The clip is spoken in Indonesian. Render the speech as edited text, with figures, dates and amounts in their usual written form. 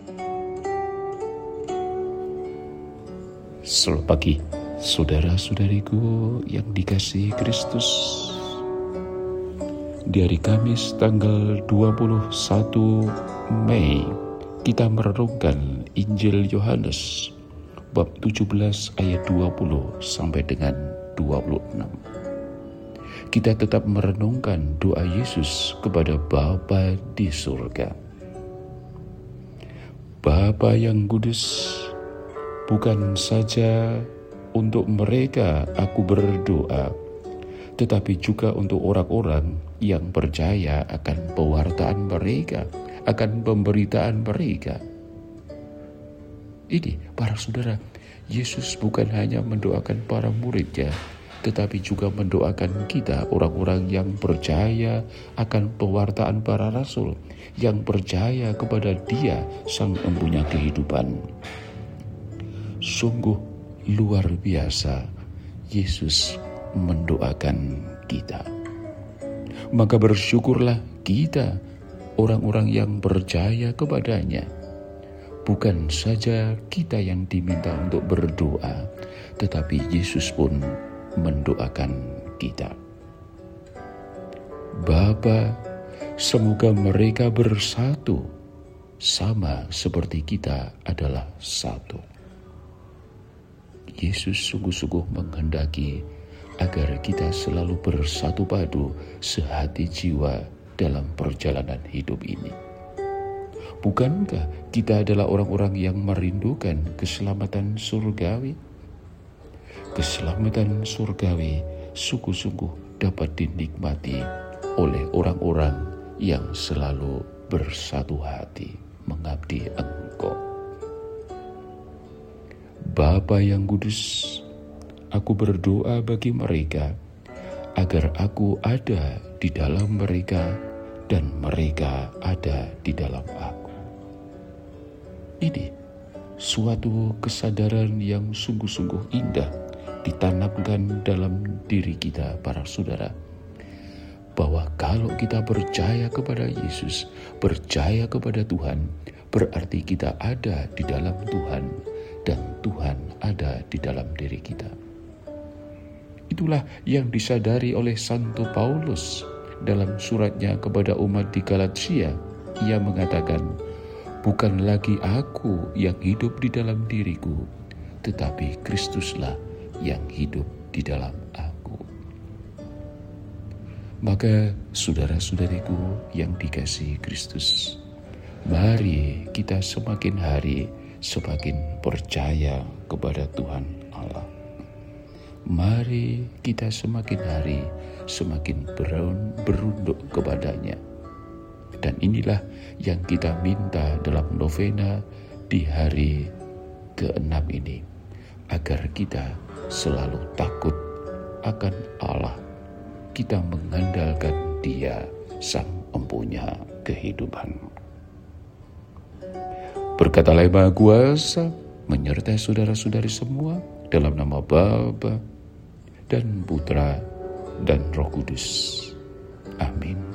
Selamat pagi, saudara-saudariku yang dikasihi Kristus. Di hari Kamis tanggal 21 Mei, kita merenungkan Injil Yohanes bab 17 ayat 20 sampai dengan 26. Kita tetap merenungkan doa Yesus kepada Bapa di surga. Bapa yang kudus, bukan saja untuk mereka aku berdoa, tetapi juga untuk orang-orang yang percaya akan pewartaan mereka, akan pemberitaan mereka. Ini para saudara, Yesus bukan hanya mendoakan para muridnya, tetapi juga mendoakan kita, orang-orang yang percaya akan pewartaan para rasul, yang percaya kepada Dia, Sang Empunya kehidupan. Sungguh luar biasa Yesus mendoakan kita. Maka bersyukurlah kita, orang-orang yang percaya kepadanya. Bukan saja kita yang diminta untuk berdoa, tetapi Yesus pun mendoakan kita. Bapa, semoga mereka bersatu, sama seperti kita adalah satu. Yesus sungguh-sungguh menghendaki agar kita selalu bersatu padu, sehati jiwa dalam perjalanan hidup ini. Bukankah kita adalah orang-orang yang merindukan keselamatan surgawi? Keselamatan surgawi sungguh-sungguh dapat dinikmati oleh orang-orang yang selalu bersatu hati mengabdi Engkau. Bapa yang kudus, aku berdoa bagi mereka agar aku ada di dalam mereka dan mereka ada di dalam aku. Ini suatu kesadaran yang sungguh-sungguh indah ditanamkan dalam diri kita para saudara, bahwa kalau kita percaya kepada Yesus, percaya kepada Tuhan, berarti kita ada di dalam Tuhan dan Tuhan ada di dalam diri kita. Itulah yang disadari oleh Santo Paulus dalam suratnya kepada umat di Galatia. Ia mengatakan, bukan lagi aku yang hidup di dalam diriku, tetapi Kristuslah yang hidup di dalam aku. Maka saudara-saudariku yang dikasihi Kristus, mari kita semakin hari semakin percaya kepada Tuhan Allah. Mari kita semakin hari semakin berunduk kepadanya. Dan inilah yang kita minta dalam novena di hari ke-6 ini, agar kita selalu takut akan Allah. Kita mengandalkan Dia, Sang Empunya kehidupan. Berkatalah Maha Kuasa menyertai saudara-saudari semua, dalam nama Bapa dan Putra dan Roh Kudus. Amin.